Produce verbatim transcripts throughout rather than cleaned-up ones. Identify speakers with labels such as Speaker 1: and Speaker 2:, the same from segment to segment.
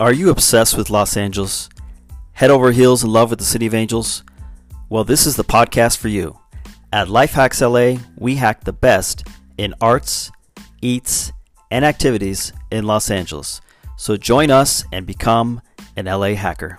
Speaker 1: Are you obsessed with Los Angeles? Head over heels in love with the City of Angels? Well, this is the podcast for you. At Life Hacks L A, we hack the best in arts, eats, and activities in Los Angeles. So join us and become an L A hacker.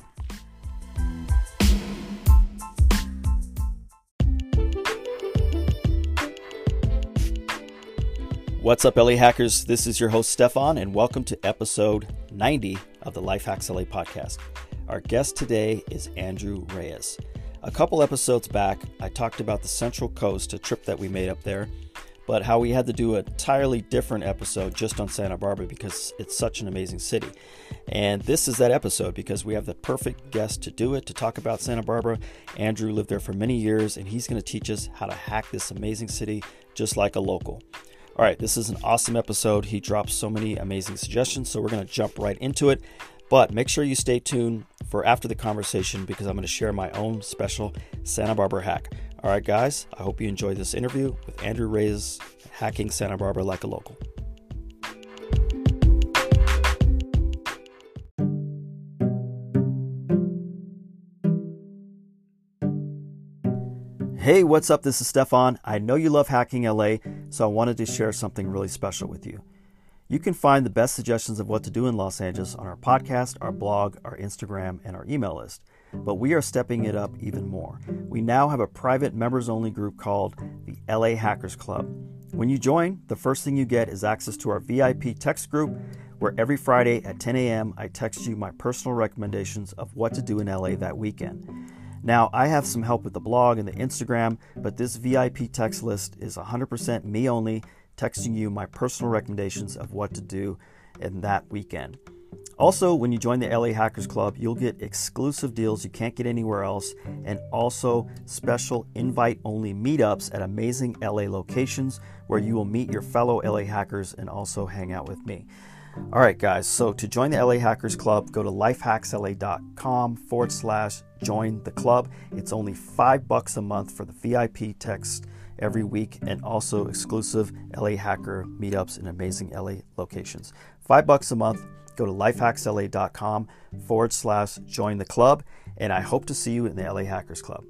Speaker 1: What's up, L A hackers? This is your host, Stefan, and welcome to episode ninety of the Life Hacks L A podcast. Our guest today is Andrew Reyes. A couple episodes back, I talked about the Central Coast, a trip that we made up there, but how we had to do an entirely different episode just on Santa Barbara because it's such an amazing city. And this is that episode because we have the perfect guest to do it, to talk about Santa Barbara. Andrew lived there for many years, and he's going to teach us how to hack this amazing city just like a local. All right, this is an awesome episode. He drops so many amazing suggestions, so we're going to jump right into it. But make sure you stay tuned for after the conversation because I'm going to share my own special Santa Barbara hack. All right, guys, I hope you enjoyed this interview with Andrew Reyes, hacking Santa Barbara like a local. Hey, what's up? This is Stefan. I know you love hacking L A, so I wanted to share something really special with you. You can find the best suggestions of what to do in Los Angeles on our podcast, our blog, our Instagram, and our email list. But we are stepping it up even more. We now have a private members-only group called the L A Hackers Club. When you join, the first thing you get is access to our V I P text group, where every Friday at ten a.m. I text you my personal recommendations of what to do in L A that weekend. Now, I have some help with the blog and the Instagram, but this V I P text list is one hundred percent me only, texting you my personal recommendations of what to do in that weekend. Also, when you join the L A Hackers Club, you'll get exclusive deals you can't get anywhere else, and also special invite-only meetups at amazing L A locations where you will meet your fellow L A hackers and also hang out with me. All right, guys, so to join the L A Hackers Club, go to lifehacksla.com forward slash join the club. It's only five bucks a month for the V I P text every week and also exclusive L A hacker meetups in amazing L A locations. Five bucks a month. Go to lifehacksla.com forward slash join the club, and I hope to see you in the L A Hackers Club.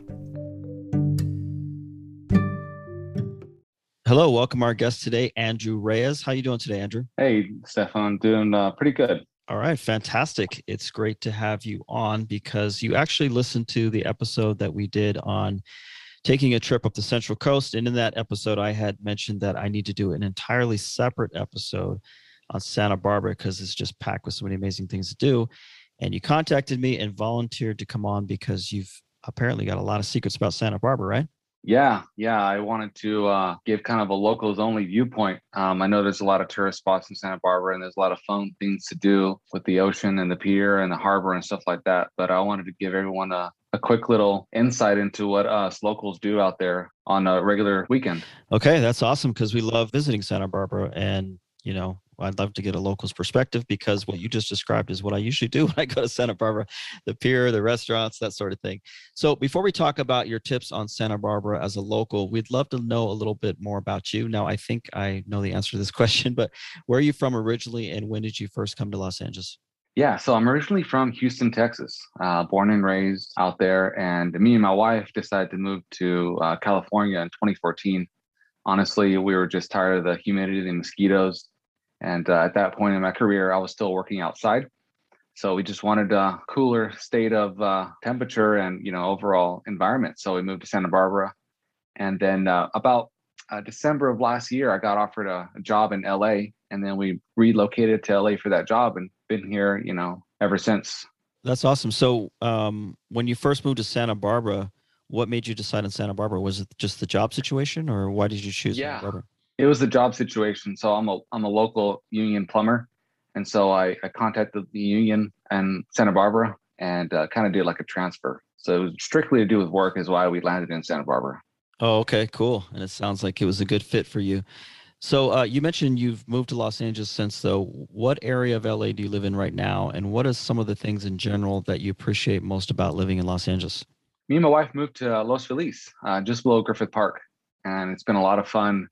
Speaker 1: Hello, welcome our guest today, Andrew Reyes. How you doing today, Andrew?
Speaker 2: Hey, Stefan, doing uh, pretty good.
Speaker 1: All right, fantastic. It's great to have you on because you actually listened to the episode that we did on taking a trip up the Central Coast. And in that episode, I had mentioned that I need to do an entirely separate episode on Santa Barbara because it's just packed with so many amazing things to do. And you contacted me and volunteered to come on because you've apparently got a lot of secrets about Santa Barbara, right?
Speaker 2: Yeah, yeah. I wanted to uh, give kind of a locals only viewpoint. Um, I know there's a lot of tourist spots in Santa Barbara and there's a lot of fun things to do with the ocean and the pier and the harbor and stuff like that. But I wanted to give everyone a, a quick little insight into what us locals do out there on a regular weekend.
Speaker 1: Okay, that's awesome because we love visiting Santa Barbara, and you know, I'd love to get a local's perspective because what you just described is what I usually do when I go to Santa Barbara, the pier, the restaurants, that sort of thing. So before we talk about your tips on Santa Barbara as a local, we'd love to know a little bit more about you. Now, I think I know the answer to this question, but where are you from originally and when did you first come to Los Angeles?
Speaker 2: Yeah, so I'm originally from Houston, Texas, uh, born and raised out there. And me and my wife decided to move to uh, California in twenty fourteen. Honestly, we were just tired of the humidity and mosquitoes. And uh, at that point in my career, I was still working outside. So we just wanted a cooler state of uh, temperature and, you know, overall environment. So we moved to Santa Barbara. And then uh, about uh, December of last year, I got offered a, a job in L A. And then we relocated to L A for that job and been here, you know, ever since.
Speaker 1: That's awesome. So um, when you first moved to Santa Barbara, what made you decide on Santa Barbara? Was it just the job situation or why did you choose
Speaker 2: Yeah.
Speaker 1: Santa Barbara?
Speaker 2: It was the job situation. So I'm a I'm a local union plumber. And so I, I contacted the union in Santa Barbara and uh, kind of did like a transfer. So it was strictly to do with work is why we landed in Santa Barbara.
Speaker 1: Oh, okay, cool. And it sounds like it was a good fit for you. So uh, you mentioned you've moved to Los Angeles since, though. What area of L A do you live in right now? And what are some of the things in general that you appreciate most about living in Los Angeles?
Speaker 2: Me and my wife moved to uh, Los Feliz, uh, just below Griffith Park. And it's been a lot of fun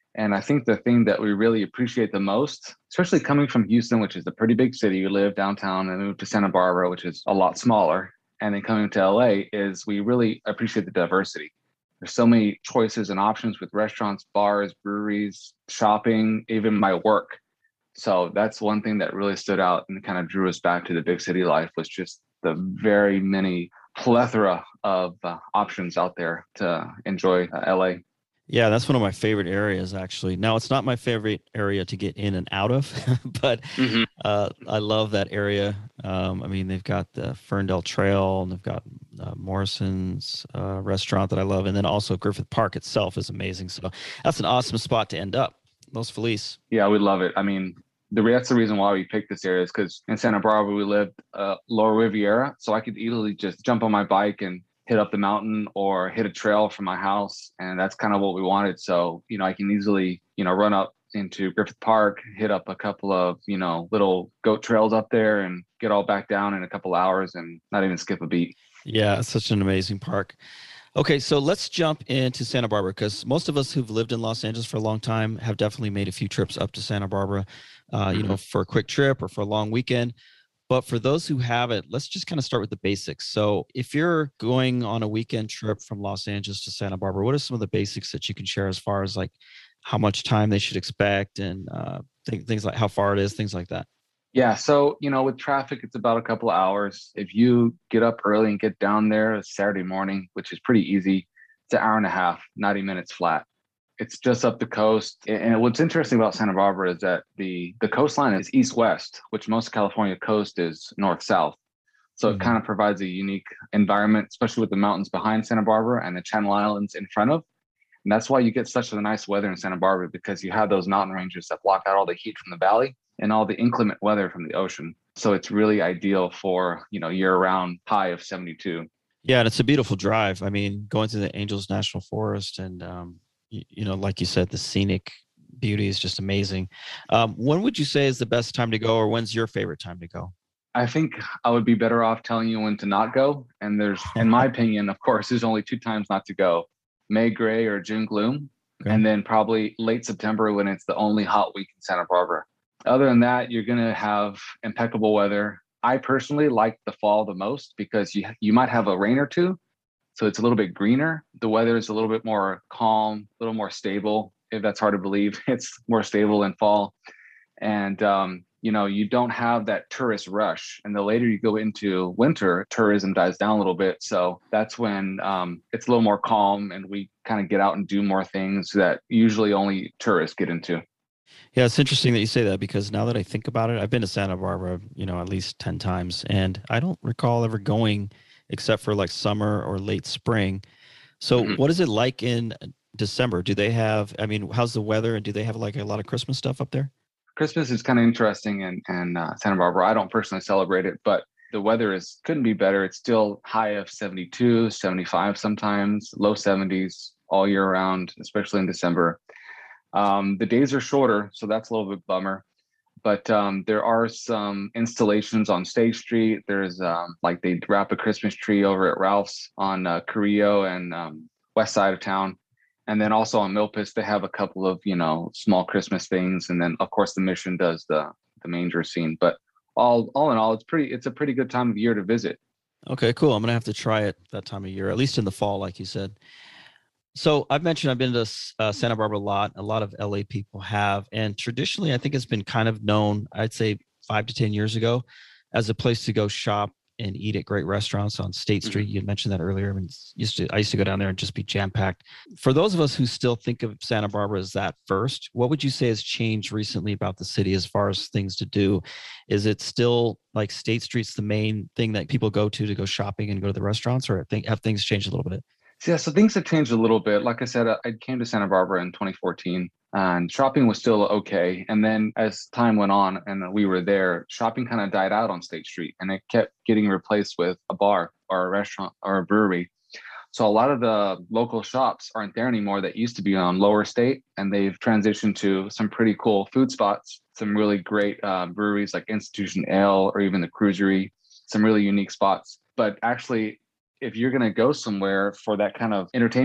Speaker 2: And I think the thing that we really appreciate the most, especially coming from Houston, which is a pretty big city, we live downtown and moved to Santa Barbara, which is a lot smaller, and then coming to L A, is we really appreciate the diversity. There's so many choices and options with restaurants, bars, breweries, shopping, even my work. So that's one thing that really stood out and kind of drew us back to the big city life, was just the very many plethora of uh, options out there to enjoy uh, L A.
Speaker 1: Yeah, that's one of my favorite areas, actually. Now, it's not my favorite area to get in and out of, but
Speaker 2: Mm-hmm.
Speaker 1: uh, I love that area. Um, I mean, they've got the Ferndale Trail, and they've got uh, Morrison's uh, restaurant that I love, and then also Griffith Park itself is amazing. So that's an awesome spot to end up. Los Feliz.
Speaker 2: Yeah, we love it. I mean, the that's the reason why we picked this area, is because in Santa Barbara we lived uh, Lower Riviera, so I could easily just jump on my bike and hit up the mountain or hit a trail from my house, and that's kind of what we wanted. So you know, I can easily you know run up into Griffith Park, hit up a couple of you know little goat trails up there, and get all back down in a couple hours and not even skip a beat.
Speaker 1: Yeah, it's such an amazing park. Okay, so let's jump into Santa Barbara, because most of us who've lived in Los Angeles for a long time have definitely made a few trips up to Santa Barbara, uh, you
Speaker 2: Mm-hmm.
Speaker 1: know, for a quick trip or for a long weekend. But for those who haven't, let's just kind of start with the basics. So if you're going on a weekend trip from Los Angeles to Santa Barbara, what are some of the basics that you can share as far as like how much time they should expect, and uh, th- things like how far it is, things like that?
Speaker 2: Yeah, so you know, with traffic, it's about a couple of hours. If you get up early and get down there Saturday morning, which is pretty easy, it's an hour and a half, ninety minutes flat. It's just up the coast. And what's interesting about Santa Barbara is that the the coastline is east-west, which most California coast is north-south. So it
Speaker 1: Mhm.
Speaker 2: kind of provides a unique environment, especially with the mountains behind Santa Barbara and the Channel Islands in front of. And that's why you get such a nice weather in Santa Barbara, because you have those mountain ranges that block out all the heat from the valley and all the inclement weather from the ocean. So it's really ideal for, you know, year-round high of seventy-two.
Speaker 1: Yeah, and it's a beautiful drive. I mean, going to the Angels National Forest, and um, you, you know, like you said, the scenic beauty is just amazing. Um, when would you say is the best time to go, or when's your favorite time to go?
Speaker 2: I think I would be better off telling you when to not go. And there's, in my opinion, of course, there's only two times not to go: May gray or June gloom,
Speaker 1: Okay.
Speaker 2: and then probably late September when it's the only hot week in Santa Barbara. Other than that, you're going to have impeccable weather. I personally like the fall the most because you you might have a rain or two, so it's a little bit greener. The weather is a little bit more calm, a little more stable. If that's hard to believe, it's more stable in fall, and um, you know you don't have that tourist rush. And the later you go into winter, tourism dies down a little bit, so that's when um, it's a little more calm and we kind of get out and do more things that usually only tourists get into.
Speaker 1: Yeah, it's interesting that you say that, because now that I think about it, I've been to Santa Barbara, you know, at least ten times, and I don't recall ever going except for like summer or late spring. So,
Speaker 2: Mhm.
Speaker 1: what is it like in December? Do they have, I mean, how's the weather, and do they have like a lot of Christmas stuff up there?
Speaker 2: Christmas is kind of interesting in, in uh, Santa Barbara. I don't personally celebrate it, but the weather is couldn't be better. It's still high of seventy-two, seventy-five sometimes, low seventies all year round, especially in December. Um, the days are shorter, so that's a little bit bummer. But um, there are some installations on State Street. There's um, like they wrap a Christmas tree over at Ralph's on uh, Carrillo and um, west side of town. And then also on Milpas, they have a couple of, you know, small Christmas things. And then of course the Mission does the the manger scene. But all all in all, it's pretty it's a pretty good time of year to visit.
Speaker 1: Okay, cool. I'm gonna have to try it that time of year, at least in the fall, like you said. So I've mentioned I've been to uh, Santa Barbara a lot. A lot of L A people have, and traditionally, I think it's been kind of known. I'd say five to ten years ago, as a place to go shop and eat at great restaurants on State
Speaker 2: Mhm.
Speaker 1: Street. You had mentioned that earlier. I mean, it's used to I used to go down there and just be jam packed. For those of us who still think of Santa Barbara as that first, what would you say has changed recently about the city as far as things to do? Is it still like State Street's the main thing that people go to to go shopping and go to the restaurants, or think have things changed a little bit?
Speaker 2: So, yeah, so things have changed a little bit. Like I said, I I came to Santa Barbara in twenty fourteen, and shopping was still okay. And then as time went on and we were there, shopping kind of died out on State Street, and it kept getting replaced with a bar or a restaurant or a brewery. So a lot of the local shops aren't there anymore that used to be on Lower State, and they've transitioned to some pretty cool food spots, some really great uh, breweries like Institution Ale or even the Cruisery, some really unique spots. But actually, if you're going to go somewhere for that kind of entertainment,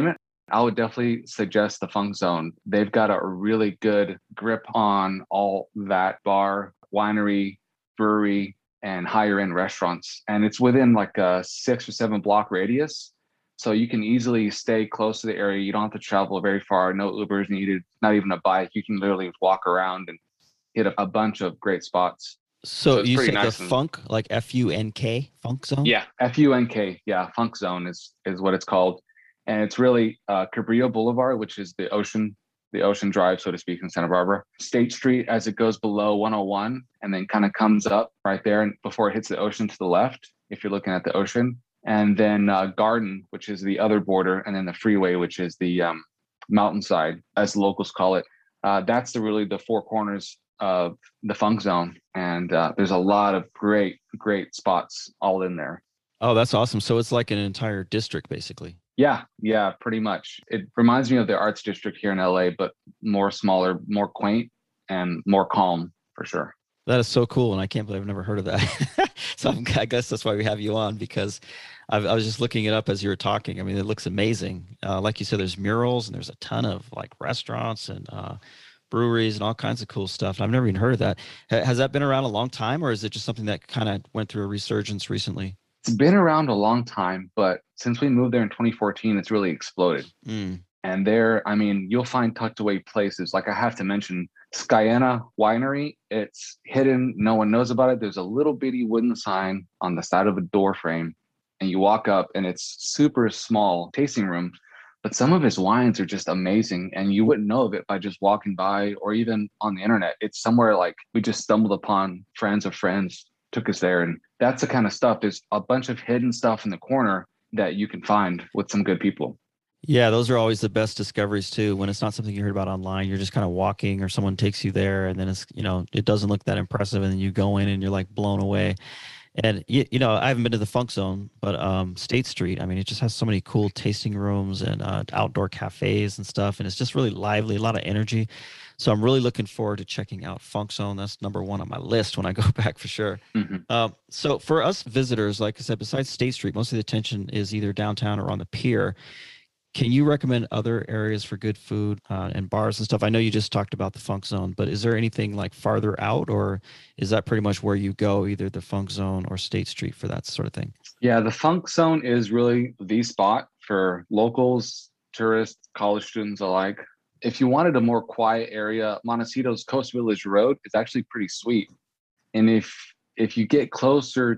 Speaker 2: I would definitely suggest the Funk Zone. They've got a really good grip on all that bar, winery, brewery, and higher end restaurants. And it's within like a six or seven block radius. So you can easily stay close to the area. You don't have to travel very far. No Ubers needed, not even a bike. You can literally walk around and hit a, a bunch of great spots.
Speaker 3: So
Speaker 2: So it's
Speaker 3: you
Speaker 2: pretty
Speaker 3: said the
Speaker 2: nice. And
Speaker 3: Funk, like F U N K, Funk Zone?
Speaker 2: yeah, F U N K. Yeah, Funk Zone is is what it's called. And it's really uh, Cabrillo Boulevard, which is the ocean, the ocean drive, so to speak, in Santa Barbara. State Street as it goes below one oh one and then kind of comes up right there and before it hits the ocean to the left, if you're looking at the ocean. And then uh, Garden, which is the other border, and then the freeway, which is the um, mountainside, as the locals call it. Uh, that's the really the four corners of the Funk Zone. And uh, there's a lot of great, great spots all in there.
Speaker 3: Oh, that's awesome. So it's like an entire district, basically.
Speaker 2: Yeah, yeah, pretty much. It reminds me of the Arts District here in L A, but more smaller, more quaint, and more calm for sure.
Speaker 3: That is so cool, and I can't believe I've never heard of that. So I'm, I guess that's why we have you on, because I've, I was just looking it up as you were talking. I mean, it looks amazing. Uh, like you said, there's murals, and there's a ton of like restaurants and uh, breweries and all kinds of cool stuff. I've never even heard of that. Ha- has that been around a long time, or is it just something that kind of went through a resurgence recently?
Speaker 2: It's been around a long time, but since we moved there in twenty fourteen, it's really exploded.
Speaker 3: Mm.
Speaker 2: And there, I mean, you'll find tucked away places. Like I have to mention Skyena Winery. It's hidden. No one knows about it. There's a little bitty wooden sign on the side of a door frame. And you walk up and it's super small tasting room. But some of his wines are just amazing. And you wouldn't know of it by just walking by or even on the internet. It's somewhere like we just stumbled upon, friends of friends took us there. And that's the kind of stuff. There's a bunch of hidden stuff in the corner that you can find with some good people.
Speaker 3: Yeah, those are always the best discoveries too. When it's not something you heard about online, you're just kind of walking or someone takes you there and then it's, you know, it doesn't look that impressive and then you go in and you're like blown away. And you, you know, I haven't been to the Funk Zone, but um, State Street, I mean, it just has so many cool tasting rooms and uh, outdoor cafes and stuff. And it's just really lively, a lot of energy. So I'm really looking forward to checking out Funk Zone. That's number one on my list when I go back for sure.
Speaker 2: Mm-hmm.
Speaker 3: Uh, so for us visitors, like I said, besides State Street, most of the attention is either downtown or on the pier. Can you recommend other areas for good food uh, and bars and stuff? I know you just talked about the Funk Zone, but is there anything like farther out, or is that pretty much where you go, either the Funk Zone or State Street for that sort of thing?
Speaker 2: Yeah, the Funk Zone is really the spot for locals, tourists, college students alike. If you wanted a more quiet area, Montecito's Coast Village Road is actually pretty sweet. And if if you get closer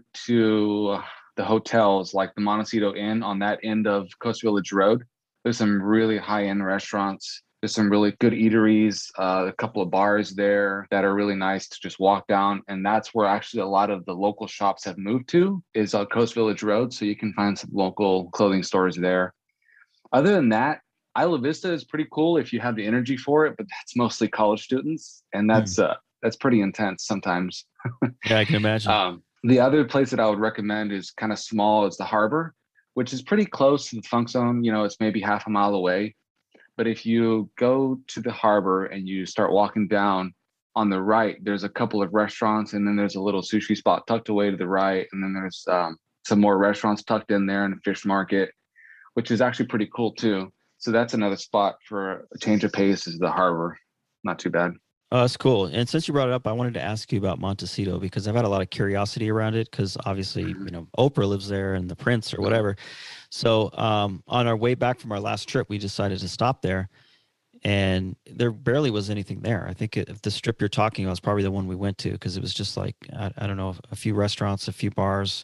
Speaker 2: to the hotels, like the Montecito Inn on that end of Coast Village Road, there's some really high-end restaurants. There's some really good eateries, uh, a couple of bars there that are really nice to just walk down. And that's where actually a lot of the local shops have moved to, is on Coast Village Road. So you can find some local clothing stores there. Other than that, Isla Vista is pretty cool if you have the energy for it, but that's mostly college students. And that's mm. uh, that's pretty intense sometimes.
Speaker 3: Yeah, I can imagine.
Speaker 2: um, the other place that I would recommend is kind of small, is the Harbor, which is pretty close to the Funk Zone. You know, it's maybe half a mile away. But if you go to the Harbor and you start walking down, on the right, there's a couple of restaurants, and then there's a little sushi spot tucked away to the right. And then there's um, some more restaurants tucked in there, and a fish market, which is actually pretty cool too. So that's another spot for a change of pace, is the Harbor. Not too bad.
Speaker 3: Oh, that's cool. And since you brought it up, I wanted to ask you about Montecito, because I've had a lot of curiosity around it, because obviously, mm-hmm. you know, Oprah lives there and the Prince or whatever. So um, on our way back from our last trip, we decided to stop there, and there barely was anything there. I think if the strip you're talking about is probably the one we went to, because it was just like, I, I don't know, a few restaurants, a few bars,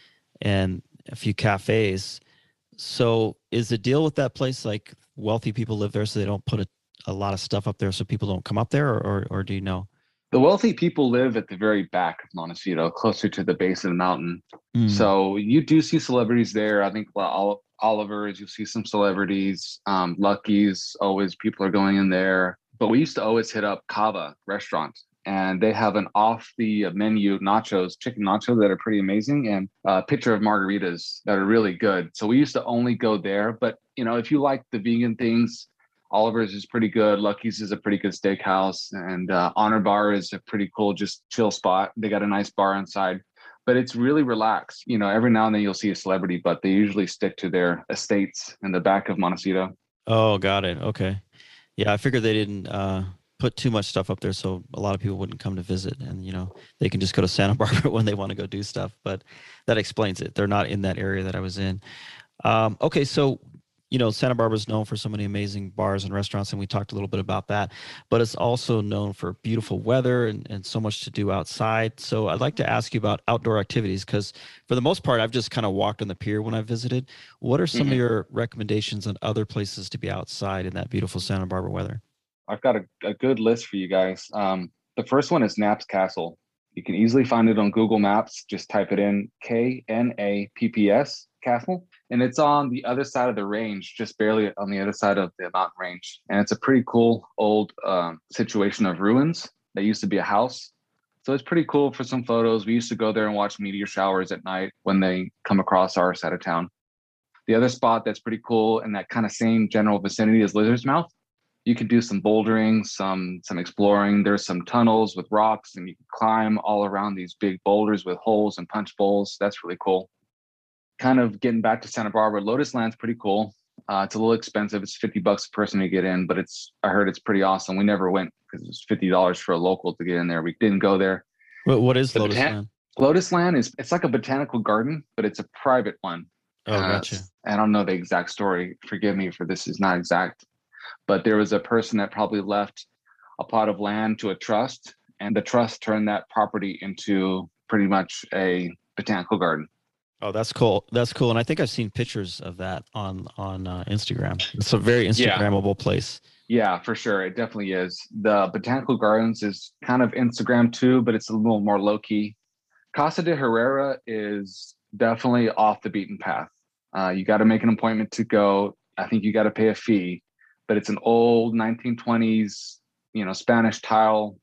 Speaker 3: and a few cafes. So is the deal with that place like wealthy people live there so they don't put a a lot of stuff up there so people don't come up there, or, or, or do you know?
Speaker 2: The wealthy people live at the very back of Montecito, closer to the base of the mountain. Mm. So you do see celebrities there. I think well, Oliver's, you'll see some celebrities. Um, Lucky's, always people are going in there. But we used to always hit up Cava restaurant, and they have an off the menu nachos, chicken nachos that are pretty amazing, and a pitcher of margaritas that are really good. So we used to only go there. But, you know, if you like the vegan things, Oliver's is pretty good. Lucky's is a pretty good steakhouse. And uh, Honor Bar is a pretty cool, just chill spot. They got a nice bar inside, but it's really relaxed. You know, every now and then you'll see a celebrity, but they usually stick to their estates in the back of Montecito.
Speaker 3: Oh, got it. Okay. Yeah, I figured they didn't uh, put too much stuff up there, so a lot of people wouldn't come to visit, and you know they can just go to Santa Barbara when they want to go do stuff. But that explains it. They're not in that area that I was in. Um, okay, so you know Santa Barbara is known for so many amazing bars and restaurants, and we talked a little bit about that. But it's also known for beautiful weather and, and so much to do outside. So I'd like to ask you about outdoor activities because for the most part, I've just kind of walked on the pier when I visited. What are some of
Speaker 2: Mhm.
Speaker 3: your recommendations on other places to be outside in that beautiful Santa Barbara weather?
Speaker 2: I've got a, a good list for you guys. Um, the first one is Knapp's Castle. You can easily find it on Google Maps. Just type it in K N A P P S Castle. And it's on the other side of the range, just barely on the other side of the mountain range. And it's a pretty cool old um, situation of ruins that used to be a house. So it's pretty cool for some photos. We used to go there and watch meteor showers at night when they come across our side of town. The other spot that's pretty cool in that kind of same general vicinity is Lizard's Mouth. You can do some bouldering, some some exploring. There's some tunnels with rocks, and you can climb all around these big boulders with holes and punch bowls. That's really cool. Kind of getting back to Santa Barbara, Lotus Land's pretty cool. Uh, it's a little expensive. It's fifty bucks a person to get in, but it's I heard it's pretty awesome. We never went because it was fifty dollars for a local to get in there. We didn't go there.
Speaker 3: What what is
Speaker 2: The
Speaker 3: Lotus
Speaker 2: botan-
Speaker 3: Land?
Speaker 2: Lotus Land is it's like a botanical garden, but it's a private one.
Speaker 3: Oh,
Speaker 2: Uh,
Speaker 3: gotcha.
Speaker 2: I don't know the exact story. Forgive me for this is not exact, but there was a person that probably left a plot of land to a trust, and the trust turned that property into pretty much a botanical garden.
Speaker 3: Oh, that's cool. That's cool. And I think I've seen pictures of that on on uh, Instagram. It's a very
Speaker 2: Yeah,
Speaker 3: Instagrammable place.
Speaker 2: yeah, for sure. It definitely is. The botanical gardens is kind of Instagram too, but it's a little more low key. Casa de Herrera is definitely off the beaten path. Uh, you got to make an appointment to go. I think you got to pay a fee, but it's an old nineteen twenties, you know, Spanish tile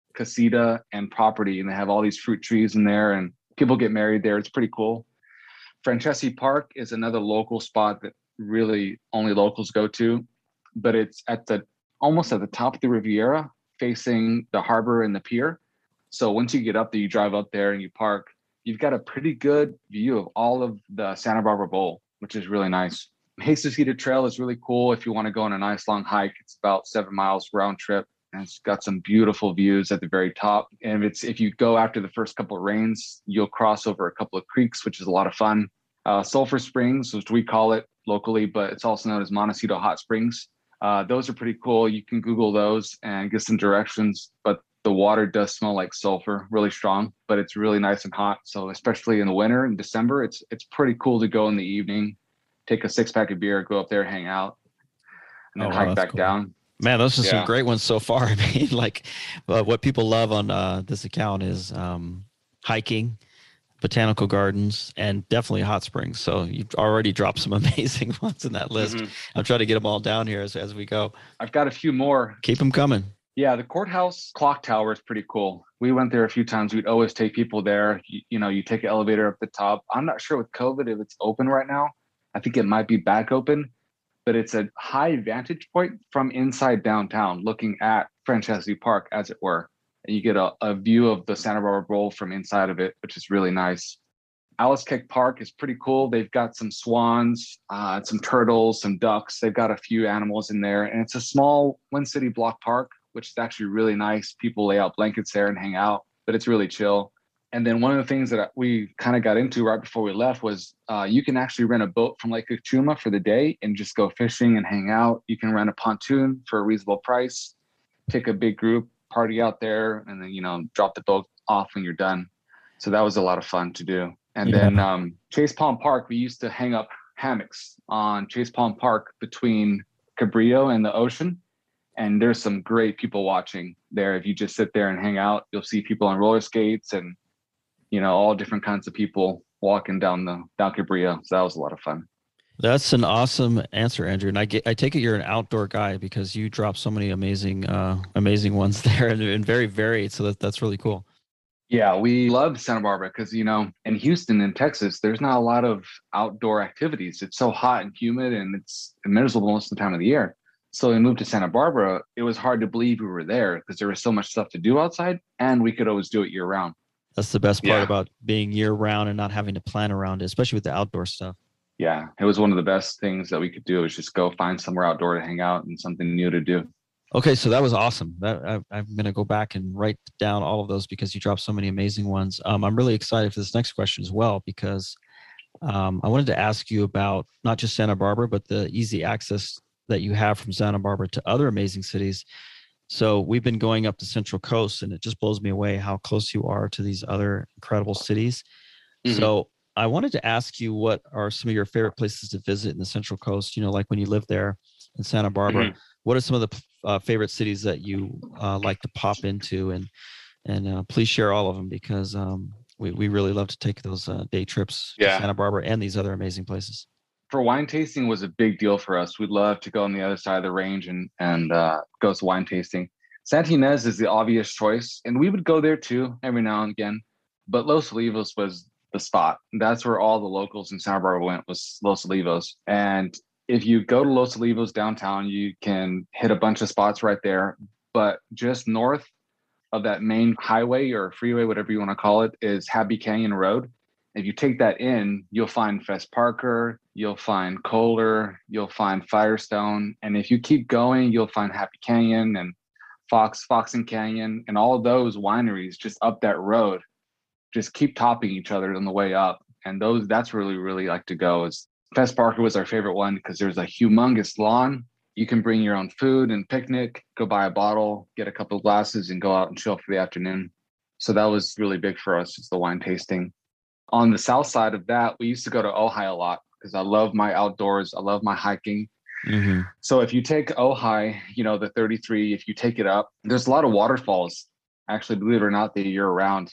Speaker 2: casita and property, and they have all these fruit trees in there, and people get married there. It's pretty cool. Francesi Park is another local spot that really only locals go to, but it's at the almost at the top of the Riviera, facing the harbor and the pier. So once you get up there, you drive up there and you park. You've got a pretty good view of all of the Santa Barbara Bowl, which is really nice. Jesusita Trail is really cool if you want to go on a nice long hike. It's about seven miles round trip, and it's got some beautiful views at the very top. And if it's if you go after the first couple of rains, you'll cross over a couple of creeks, which is a lot of fun. Uh, Sulphur Springs, which we call it locally, but it's also known as Montecito Hot Springs. Uh, those are pretty cool. You can Google those and get some directions, but the water does smell like sulfur, really strong, but it's really nice and hot. So especially in the winter in December, it's it's pretty cool to go in the evening, take a six pack of beer, go up there, hang out, and
Speaker 3: Oh,
Speaker 2: then
Speaker 3: wow,
Speaker 2: hike
Speaker 3: that's
Speaker 2: back
Speaker 3: cool.
Speaker 2: down.
Speaker 3: Man, those are some
Speaker 2: Yeah.
Speaker 3: great ones so far. I mean, like uh, what people love on uh, this account is um, hiking, botanical gardens, and definitely hot springs. So you've already dropped some amazing ones in that list.
Speaker 2: hmm
Speaker 3: I'm trying to get them all down here as, as we go.
Speaker 2: I've got a few more.
Speaker 3: Keep them coming.
Speaker 2: Yeah, the courthouse clock tower is pretty cool. We went there a few times. We'd always take people there. You, you know, you take an elevator up the top. I'm not sure with COVID if it's open right now. I think it might be back open, but it's a high vantage point from inside downtown, looking at Francesi Park, as it were. And you get a, a view of the Santa Barbara Bowl from inside of it, which is really nice. Alice Keck Park is pretty cool. They've got some swans, uh, some turtles, some ducks. They've got a few animals in there. And it's a small one city block park, which is actually really nice. People lay out blankets there and hang out, but it's really chill. And then one of the things that we kind of got into right before we left was uh, you can actually rent a boat from Lake Achuma for the day and just go fishing and hang out. You can rent a pontoon for a reasonable price, take a big group, party out there, and then, you know, drop the boat off when you're done. So that was a lot of fun to do. And
Speaker 3: Yeah.
Speaker 2: then um, Chase Palm Park, we used to hang up hammocks on Chase Palm Park between Cabrillo and the ocean. And there's some great people watching there. If you just sit there and hang out, you'll see people on roller skates and, you know, all different kinds of people walking down the down Cabrillo. So that was a lot of fun.
Speaker 3: That's an awesome answer, Andrew. And I get, I take it you're an outdoor guy because you drop so many amazing, uh, amazing ones there and, and very varied. So that, that's really cool.
Speaker 2: Yeah, we love Santa Barbara because, you know, in Houston and Texas, there's not a lot of outdoor activities. It's so hot and humid and it's miserable most of the time of the year. So we moved to Santa Barbara. It was hard to believe we were there because there was so much stuff to do outside and we could always do it year round.
Speaker 3: That's the best part
Speaker 2: Yeah.
Speaker 3: about being year round and not having to plan around it, especially with the outdoor stuff.
Speaker 2: Yeah, it was one of the best things that we could do, is just go find somewhere outdoor to hang out and something new to do.
Speaker 3: Okay, so that was awesome. That I, I'm going to go back and write down all of those because you dropped so many amazing ones. Um, I'm really excited for this next question as well because um, I wanted to ask you about not just Santa Barbara, but the easy access that you have from Santa Barbara to other amazing cities. So we've been going up the Central Coast, and it just blows me away how close you are to these other incredible cities. Mm-hmm. So I wanted to ask you, what are some of your favorite places to visit in the Central Coast? You know, like when you live there in Santa Barbara, mm-hmm. what are some of the uh, favorite cities that you uh, like to pop into? And and uh, please share all of them because um, we, we really love to take those uh, day trips yeah. to Santa Barbara and these other amazing places.
Speaker 2: For wine tasting was a big deal for us. We'd love to go on the other side of the range and, and uh, go to wine tasting. Santa Ynez is the obvious choice, and we would go there too every now and again. But Los Olivos was the spot. That's where all the locals in Santa Barbara went, was Los Olivos. And if you go to Los Olivos downtown, you can hit a bunch of spots right there. But just north of that main highway or freeway, whatever you want to call it, is Happy Canyon Road. If you take that in, you'll find Fess Parker, you'll find Kohler, you'll find Firestone. And if you keep going, you'll find Happy Canyon and Fox, Fox and Canyon, and all of those wineries just up that road just keep topping each other on the way up. And those, that's really, really like to go. Is Fess Parker was our favorite one because there's a humongous lawn. You can bring your own food and picnic, go buy a bottle, get a couple of glasses and go out and chill for the afternoon. So that was really big for us, is the wine tasting. On the south side of that, we used to go to Ojai a lot because I love my outdoors. I love my hiking. Mm-hmm. So if you take Ojai, you know, the thirty-three, if you take it up, there's a lot of waterfalls. Actually, believe it or not, they year round.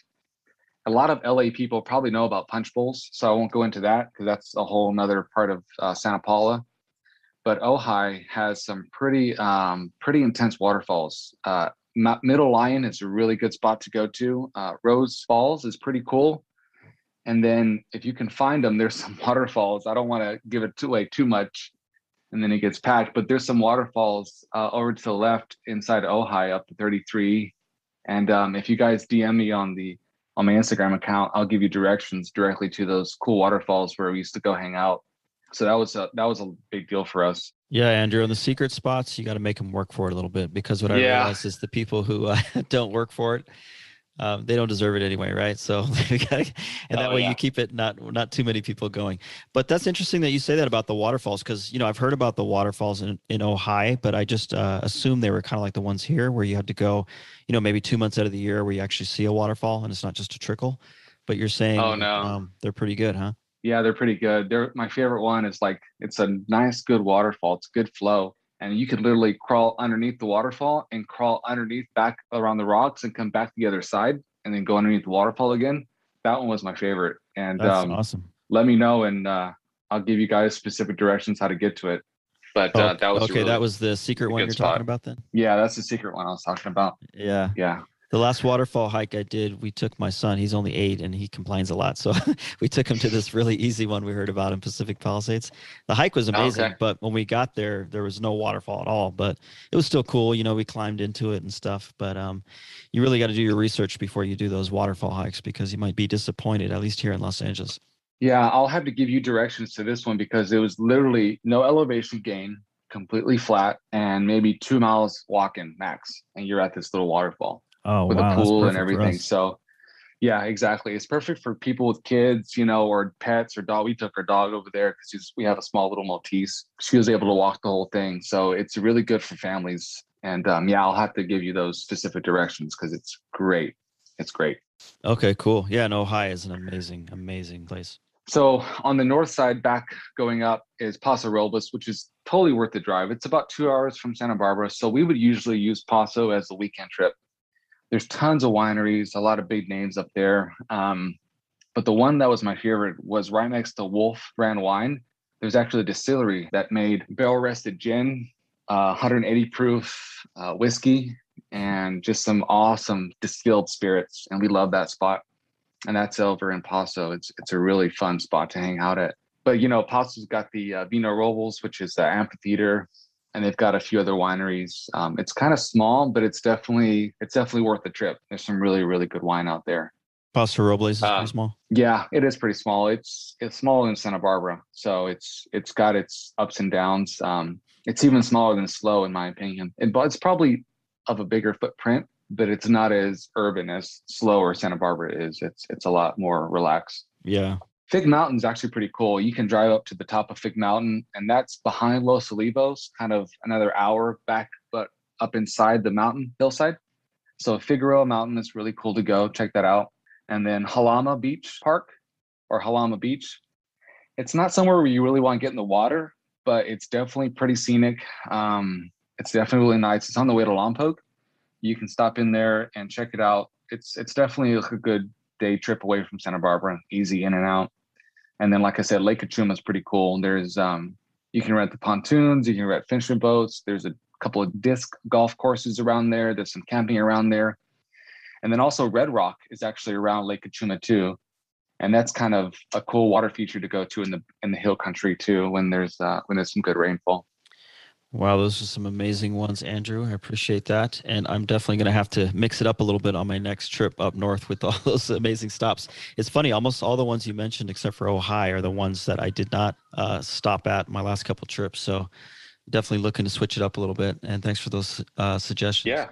Speaker 2: A lot of L A people probably know about punch bowls, so I won't go into that because that's a whole nother part of uh, Santa Paula. But Ojai has some pretty, um, pretty intense waterfalls. Uh, Middle Lion is a really good spot to go to. Uh, Rose Falls is pretty cool. And then if you can find them, there's some waterfalls. I don't want to give it away too much and then it gets packed, but there's some waterfalls uh, over to the left inside Ojai up to thirty-three. And um, if you guys D M me on the on my Instagram account, I'll give you directions directly to those cool waterfalls where we used to go hang out. So that was a, that was a big deal for us.
Speaker 3: Yeah, Andrew, on the secret spots, you got to make them work for it a little bit because what I yeah. realize is the people who uh, don't work for it, um, they don't deserve it anyway, right? So, and that oh, way yeah. you keep it not not too many people going. But that's interesting that you say that about the waterfalls because, you know, I've heard about the waterfalls in, in Ojai, but I just uh, assumed they were kind of like the ones here where you had to go, you know, maybe two months out of the year where you actually see a waterfall and it's not just a trickle. But you're saying
Speaker 2: oh, no.
Speaker 3: um, they're pretty good, huh?
Speaker 2: Yeah, they're pretty good. They're my favorite one is like, it's a nice, good waterfall. It's good flow. And you could literally crawl underneath the waterfall and crawl underneath back around the rocks and come back to the other side and then go underneath the waterfall again. That one was my favorite. And
Speaker 3: that's
Speaker 2: um,
Speaker 3: awesome.
Speaker 2: Let me know and uh, I'll give you guys specific directions how to get to it. But uh, that was
Speaker 3: okay.
Speaker 2: Really,
Speaker 3: that was the secret one you're spot. talking about then?
Speaker 2: Yeah, that's the secret one I was talking about.
Speaker 3: Yeah.
Speaker 2: Yeah.
Speaker 3: The last waterfall hike I did, we took my son. He's only eight and he complains a lot. So we took him to this really easy one we heard about in Pacific Palisades. The hike was amazing, okay. but when we got there, there was no waterfall at all. But it was still cool. You know, we climbed into it and stuff. But um, you really got to do your research before you do those waterfall hikes because you might be disappointed, at least here in Los Angeles.
Speaker 2: Yeah, I'll have to give you directions to this one because it was literally no elevation gain, completely flat, and maybe two miles walking max. And you're at this little waterfall.
Speaker 3: Oh,
Speaker 2: with
Speaker 3: wow,
Speaker 2: a pool and everything. So yeah, exactly. It's perfect for people with kids, you know, or pets or dog. We took our dog over there because we have a small little Maltese. She was able to walk the whole thing. So it's really good for families. And um, yeah, I'll have to give you those specific directions because it's great. It's great.
Speaker 3: Okay, cool. Yeah, and Ojai is an amazing, amazing place.
Speaker 2: So on the north side, back going up is Paso Robles, which is totally worth the drive. It's about two hours from Santa Barbara. So we would usually use Paso as a weekend trip. There's tons of wineries, a lot of big names up there. Um, but the one that was my favorite was right next to Wolf Brand Wine. There's actually a distillery that made barrel-rested gin, uh, one hundred eighty proof uh, whiskey, and just some awesome distilled spirits. And we love that spot. And that's over in Paso. It's it's a really fun spot to hang out at. But, you know, Paso's got the uh, Vino Robles, which is the amphitheater. And they've got a few other wineries. Um, it's kind of small, but it's definitely it's definitely worth the trip. There's some really, really good wine out there.
Speaker 3: Paso Robles is
Speaker 2: Uh,
Speaker 3: pretty small.
Speaker 2: yeah, it is pretty small. It's it's smaller than Santa Barbara, so it's it's got its ups and downs. Um, it's even smaller than Slow, in my opinion. It, but it's probably of a bigger footprint, but it's not as urban as Slow or Santa Barbara is. It's it's a lot more relaxed.
Speaker 3: Yeah.
Speaker 2: Fig Mountain's actually pretty cool. You can drive up to the top of Fig Mountain, and that's behind Los Olivos, kind of another hour back, but up inside the mountain hillside. So Figueroa Mountain is really cool to go. Check that out. And then Halama Beach Park or Halama Beach. It's not somewhere where you really want to get in the water, but it's definitely pretty scenic. Um, it's definitely really nice. It's on the way to Lompoc. You can stop in there and check it out. It's it's definitely a good day trip away from Santa Barbara, easy in and out. And then, like I said, Lake Cachuma is pretty cool. There's um, you can rent the pontoons, you can rent fishing boats. There's a couple of disc golf courses around there. There's some camping around there. And then also Red Rock is actually around Lake Cachuma too. And that's kind of a cool water feature to go to in the in the hill country too when there's uh, when there's some good rainfall.
Speaker 3: Wow, those are some amazing ones, Andrew. I appreciate that. And I'm definitely going to have to mix it up a little bit on my next trip up north with all those amazing stops. It's funny, almost all the ones you mentioned, except for Ojai, are the ones that I did not uh, stop at my last couple trips. So definitely looking to switch it up a little bit. And thanks for those uh, suggestions.
Speaker 2: Yeah.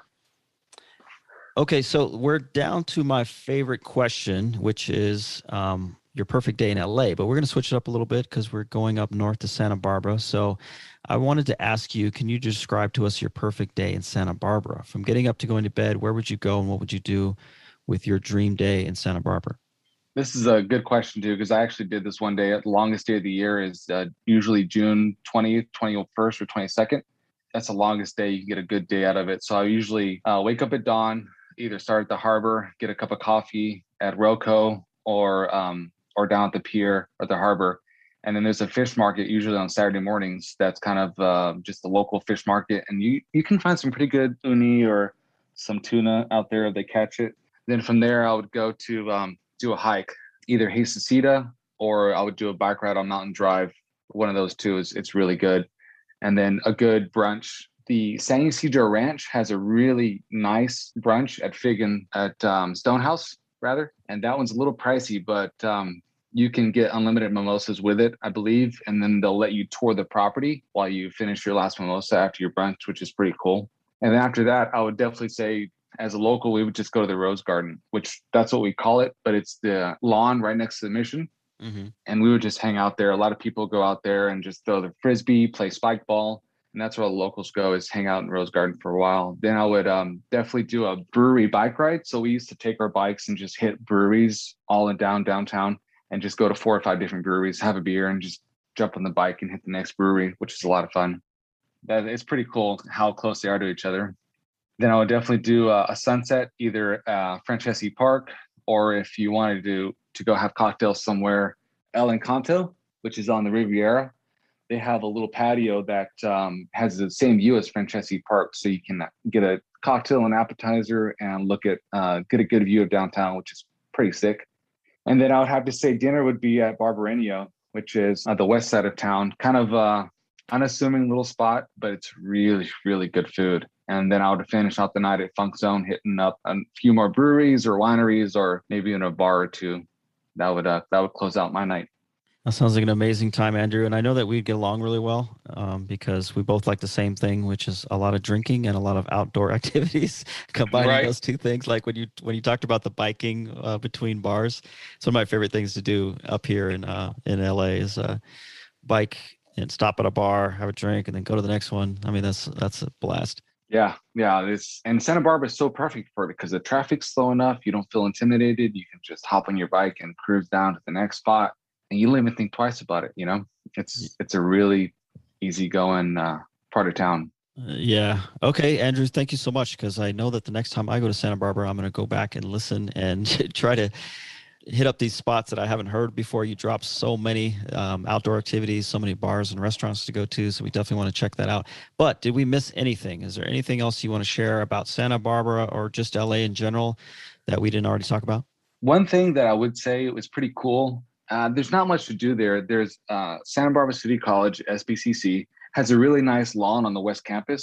Speaker 3: Okay, so we're down to my favorite question, which is um, your perfect day in L A. But we're going to switch it up a little bit because we're going up north to Santa Barbara. So I wanted to ask you, can you describe to us your perfect day in Santa Barbara? From getting up to going to bed, where would you go and what would you do with your dream day in Santa Barbara?
Speaker 2: This is a good question too, because I actually did this one day. The longest day of the year is uh, usually June twentieth, twenty-first, or twenty-second. That's the longest day. You can get a good day out of it. So I usually uh, wake up at dawn, either start at the harbor, get a cup of coffee at Roco, or um, or down at the pier or the harbor. And then there's a fish market usually on Saturday mornings. That's kind of uh, just a local fish market. And you, you can find some pretty good uni or some tuna out there if they catch it. Then from there, I would go to um, do a hike, either Hasicita or I would do a bike ride on Mountain Drive. One of those two is it's really good. And then a good brunch. The San Ysidro Ranch has a really nice brunch at Fig and at um, Stonehouse, rather. And that one's a little pricey, but um, you can get unlimited mimosas with it, I believe. And then they'll let you tour the property while you finish your last mimosa after your brunch, which is pretty cool. And then after that, I would definitely say, as a local, we would just go to the Rose Garden, which that's what we call it, but it's the lawn right next to the Mission. Mm-hmm. And we would just hang out there. A lot of people go out there and just throw the frisbee, play spike ball. And that's where the locals go, is hang out in Rose Garden for a while. Then I would um, definitely do a brewery bike ride. So we used to take our bikes and just hit breweries all in down downtown and just go to four or five different breweries, have a beer, and just jump on the bike and hit the next brewery, which is a lot of fun. That it's pretty cool how close they are to each other. Then I would definitely do a, a sunset, either uh, Francesi Park, or if you wanted to to go have cocktails somewhere, El Encanto, which is on the Riviera. They have a little patio that um, has the same view as Francesi Park, so you can get a cocktail and appetizer and look at uh, get a good view of downtown, which is pretty sick. And then I would have to say dinner would be at Barbareño, which is at the west side of town, kind of uh, unassuming little spot, but it's really, really good food. And then I would finish out the night at Funk Zone, hitting up a few more breweries or wineries, or maybe in a bar or two. That would uh, that would close out my night.
Speaker 3: That sounds like an amazing time, Andrew. And I know that we'd get along really well um, because we both like the same thing, which is a lot of drinking and a lot of outdoor activities. Combining right. those two things, like when you when you talked about the biking uh, between bars, it's one of my favorite things to do up here in uh, in L A is uh, bike and stop at a bar, have a drink, and then go to the next one. I mean, that's that's a blast.
Speaker 2: Yeah, yeah. It's and Santa Barbara is so perfect for it because the traffic's slow enough. You don't feel intimidated. You can just hop on your bike and cruise down to the next spot. And you don't even think twice about it, you know? It's it's a really easygoing uh, part of town.
Speaker 3: Uh, yeah. Okay, Andrew, thank you so much, because I know that the next time I go to Santa Barbara, I'm going to go back and listen and try to hit up these spots that I haven't heard before. You dropped so many um, outdoor activities, so many bars and restaurants to go to, so we definitely want to check that out. But did we miss anything? Is there anything else you want to share about Santa Barbara or just L A in general that we didn't already talk about?
Speaker 2: One thing that I would say was pretty cool, Uh, there's not much to do there. There's uh, Santa Barbara City College, S B C C, has a really nice lawn on the West Campus.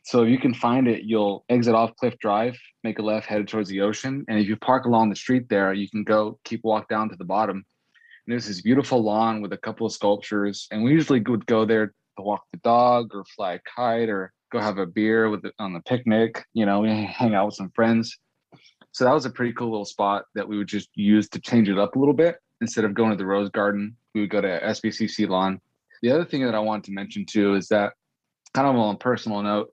Speaker 2: So if you can find it, you'll exit off Cliff Drive, make a left, headed towards the ocean. And if you park along the street there, you can go keep walk down to the bottom. And there's this beautiful lawn with a couple of sculptures. And we usually would go there to walk the dog or fly a kite or go have a beer with the, on the picnic. You know, we hang out with some friends. So that was a pretty cool little spot that we would just use to change it up a little bit. Instead of going to the Rose Garden, we would go to S B C C lawn. The other thing that I wanted to mention too is that, kind of on a personal note,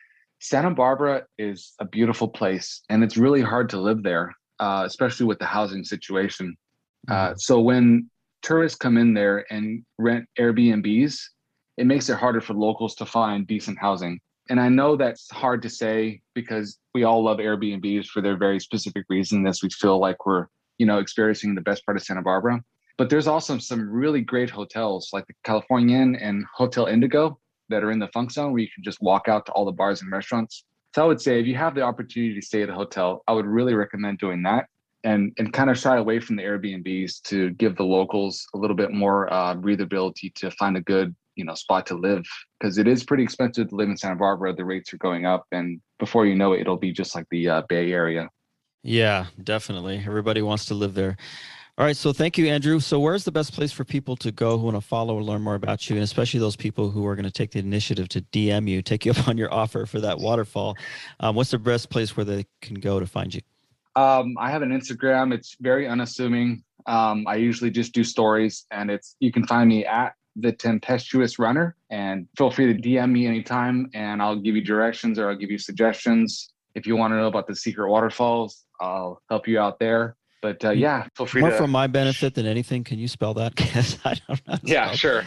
Speaker 2: Santa Barbara is a beautiful place, and it's really hard to live there, uh, especially with the housing situation. Uh, so when tourists come in there and rent Airbnbs, it makes it harder for locals to find decent housing. And I know that's hard to say because we all love Airbnbs for their very specific reason, as we feel like we're, you know, experiencing the best part of Santa Barbara. But there's also some really great hotels like the California Inn and Hotel Indigo that are in the Funk Zone, where you can just walk out to all the bars and restaurants. So I would say if you have the opportunity to stay at a hotel, I would really recommend doing that, and and kind of shy away from the Airbnbs to give the locals a little bit more uh, breathability to find a good, you know, spot to live, because it is pretty expensive to live in Santa Barbara. The rates are going up, and before you know it, it'll be just like the uh, Bay Area.
Speaker 3: Yeah, definitely. Everybody wants to live there. All right. So thank you, Andrew. So where's the best place for people to go who want to follow or learn more about you, and especially those people who are going to take the initiative to D M you, take you up on your offer for that waterfall? Um, what's the best place where they can go to find you?
Speaker 2: Um, I have an Instagram. It's very unassuming. Um, I usually just do stories, and it's you can find me at The Tempestuous Runner, and feel free to D M me anytime, and I'll give you directions or I'll give you suggestions. If you want to know about the secret waterfalls, I'll help you out there. But uh, yeah, feel free
Speaker 3: More
Speaker 2: to.
Speaker 3: for my benefit than anything, can you spell that? Because I don't know.
Speaker 2: Yeah, sure.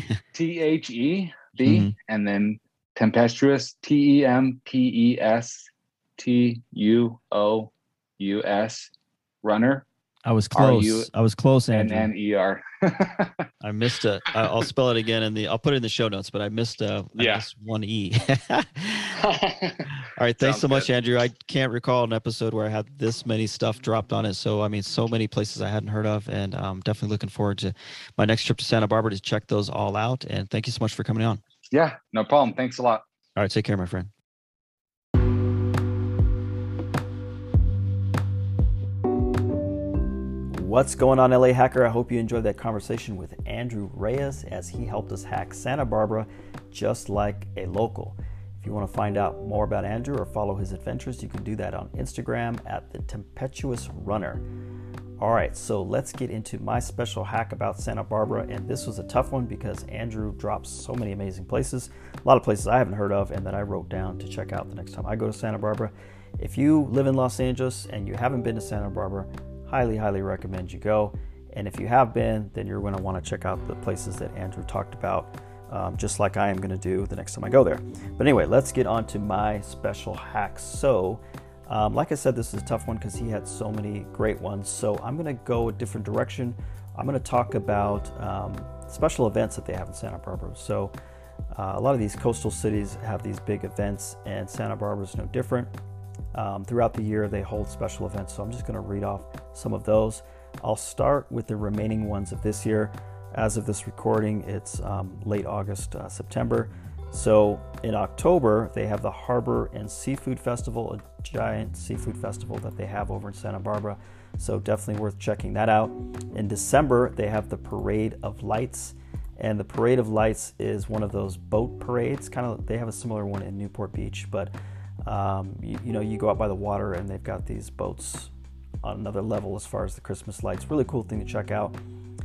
Speaker 2: T H E B mm-hmm. and then tempestuous, T E M P E S T U O U S, runner.
Speaker 3: I was close. I was close, Andrew.
Speaker 2: N N E R.
Speaker 3: I missed it. I'll spell it again in the. I'll put it in the show notes, but I missed. Uh,
Speaker 2: yeah.
Speaker 3: I missed one E. All right. Thanks Sounds so much, good. Andrew. I can't recall an episode where I had this many stuff dropped on it. So I mean, so many places I hadn't heard of, and I'm definitely looking forward to my next trip to Santa Barbara to check those all out. And thank you so much for coming on.
Speaker 2: Yeah, no problem. Thanks a lot.
Speaker 3: All right. Take care, my friend.
Speaker 1: What's going on, L A Hacker? I hope you enjoyed that conversation with Andrew Reyes as he helped us hack Santa Barbara just like a local. If you want to find out more about Andrew or follow his adventures, you can do that on Instagram at The Tempestuous Runner. All right, so let's get into my special hack about Santa Barbara. And this was a tough one because Andrew drops so many amazing places, a lot of places I haven't heard of and that I wrote down to check out the next time I go to Santa Barbara. If you live in Los Angeles and you haven't been to Santa Barbara, highly, highly recommend you go. And if you have been, then you're going to want to check out the places that Andrew talked about, um, just like I am going to do the next time I go there. But anyway, let's get on to my special hacks. So, um, like I said, this is a tough one because he had so many great ones. So I'm going to go a different direction. I'm going to talk about um, special events that they have in Santa Barbara. So uh, a lot of these coastal cities have these big events, and Santa Barbara is no different. Um, throughout the year, they hold special events, so I'm just going to read off some of those. I'll start with the remaining ones of this year. As of this recording, it's um, late August, uh, September. So in October, they have the Harbor and Seafood Festival, a giant seafood festival that they have over in Santa Barbara. So definitely worth checking that out. In December, they have the Parade of Lights. And the Parade of Lights is one of those boat parades. Kind of, they have a similar one in Newport Beach, but Um, you, you know, you go out by the water and they've got these boats on another level as far as the Christmas lights. Really cool thing to check out.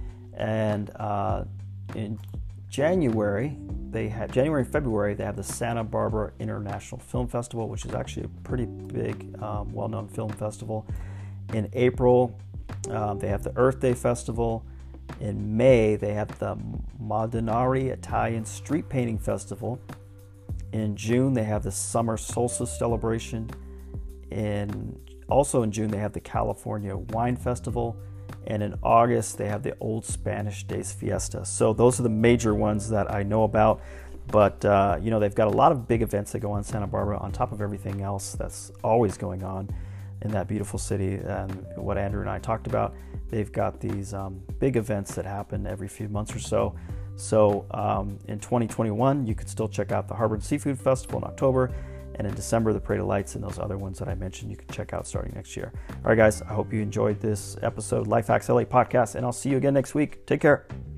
Speaker 1: And uh, in January, they have January and February, they have the Santa Barbara International Film Festival, which is actually a pretty big, um, well-known film festival. In April, um, they have the Earth Day Festival. In May, they have the Modenari Italian Street Painting Festival. In June, they have the Summer Solstice Celebration. In also in June, they have the California Wine Festival. And in August, they have the Old Spanish Days Fiesta. So those are the major ones that I know about. But, uh, you know, they've got a lot of big events that go on in Santa Barbara on top of everything else that's always going on in that beautiful city. And what Andrew and I talked about, they've got these um, big events that happen every few months or so. So um, in twenty twenty-one, you could still check out the Harbor and Seafood Festival in October. And in December, the Parade of Lights and those other ones that I mentioned, you can check out starting next year. All right, guys, I hope you enjoyed this episode, Life Hacks L A podcast, and I'll see you again next week. Take care.